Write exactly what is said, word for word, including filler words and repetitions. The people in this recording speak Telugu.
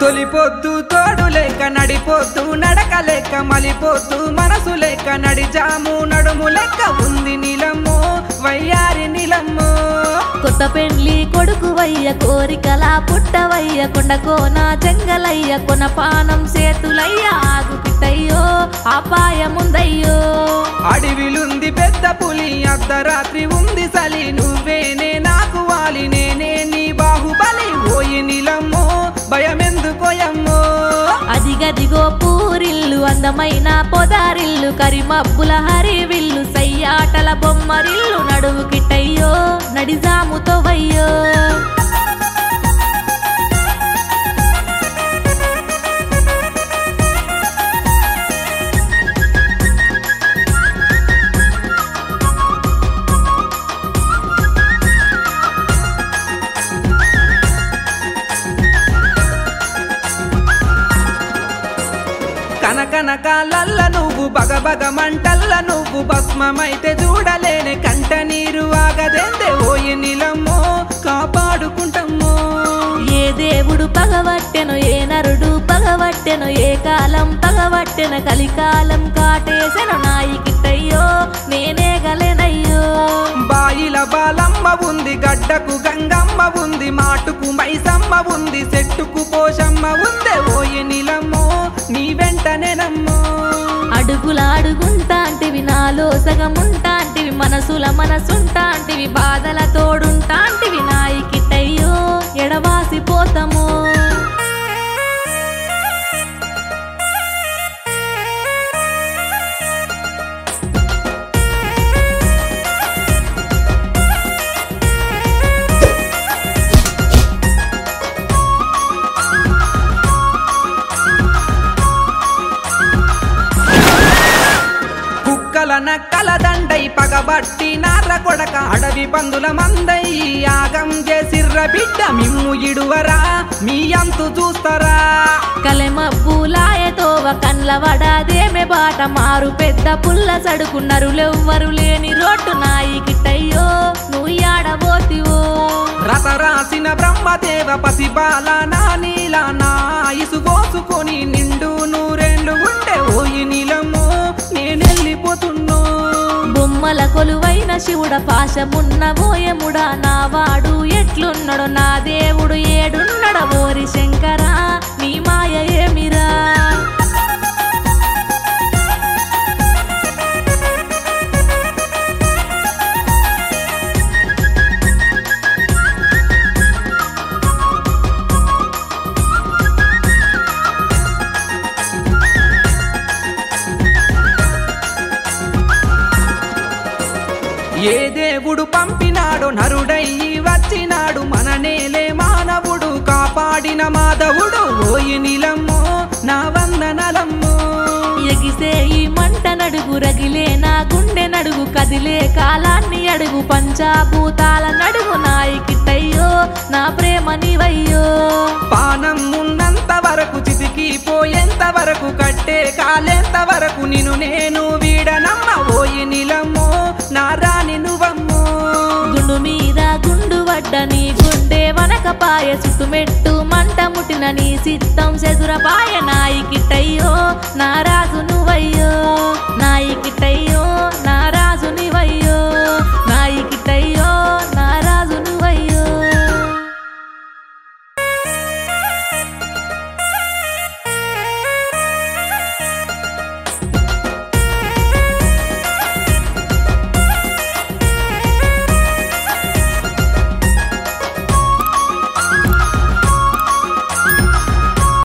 తొలిపోద్దు తోడు లేక నడిపోద్దు నడకలేక మలిపోద్దు మనసు లేక నడిజాము నడుము లెక్క ఉంది నీలమ్ము వయ్యారి నీలమ్ము. కొత్త పెండ్లి కొడుకువయ్య కోరికల పుట్టవయ్య కొండకోన జంగలయ్య కొన పానం సేతులయ్య ఆగు పిట్టయ్యో అపాయముందయ్యో. అడవిలుంది పెద్ద పులి అర్ధరాత్రి ఉంది సలి నువ్వేనే నాకు వాలి నేనే నీ బాహుబలి ఓయి నీలమ్మో భయమెందుకోయమ్మో. అదిగదిగో పూరిల్లు అందమైన పొదారిల్లు కరిమబ్బుల హరివిల్లు సయ్యాటల బొమ్మరిల్లు నడువు కిట్టయ్యో నడిజాముతో వయ్యో. కనకనకాలల్ల నువ్వు బగబగ మంటల్ల నువ్వు భస్మమైతే చూడలేని కంట నీరు ఆగదేందే ఓయి నీలమ్మో కాపాడుకుంటమ్మో. ఏ దేవుడు పగవట్టెను ఏ నరుడు పగవట్టెను ఏ కాలం పగవట్టెను కలికాలం కాటేసెను నాయి కిట్టయ్యో నేనే గలేనయ్యో. బాయిల బాలమ్మ ఉంది గడ్డకు గంగమ్మ ఉంది మాటుకు మైసమ్మ ఉంది చెట్టుకు పోషమ్మ ఉందే ఓయి నీలమ్మో నీ వెంటనేనమ్మో. అడుగుల అడుగుంటాంటివి నాలో సగముంటాంటివి మనసుల మనసుంటాంటివి బాధల తోడుంటాంటివి నాయి కిట్టయ్యో ఎడవాసిపోతాము. నక్కల దండై పగబట్టి నార్ర కొడక అడవి పందుల మందై యాగం చేసిర్ర బిడ్డ మిమ్ము ఇడువరా మీ అంతు చూస్తారా. కలెమబ్బులాయతోవ కండ్ల వడాదేమె బాట మారు పెద్ద పుల్ల సడుకు నరులెవ్వరు లేని రోడ్డు నాయి కిట్టయ్యో నువ్వు యాడబోతివో. రత రాసిన బ్రహ్మదేవ పసిబాల నా నీల నా ఇసుగోసుకొని నిండు నూరేళ్ళు ఉండే ఓయి నీలమ్మో నేనెళ్ళిపోతున్నో. బొమ్మల కొలువైన శివుడ పాశమున్న మోయముడా నా వాడు ఎట్లున్నడో నా దేవుడు ఏడున్నడ ఓరి శంకరా నీ మాయ ఏమిరా. ఏ దేవుడు పంపినాడో నరుడయ్యి వచ్చినాడు మన నేలే మానవుడు కాపాడిన మాధవుడు ఓయి నీలమ్మో నా వందనలమ్మో. ఎగిసే ఈ మంట నడుగు రగిలే నా గుండె నడుగు కదిలే కాలాన్ని అడుగు పంచాభూతాల నడుగు నాయి కిట్టయ్యో నా ప్రేమ నీవయ్యో. పానం ఉన్నంత వరకు చితికి పోయేంత వరకు కట్టే కాలేంత వరకు నిన్ను నేను వీడనమ్మ ఓయి నీలమ్మో నా రాణి నువ్వమ్మో. గుండు మీద గుండు వడ్డ నీ గుండె వనకపాయ చుట్టుమెట్టు మంట ముట్టిన నీ సిద్ధం చెదురపాయ నాయి కిట్టయ్యో నా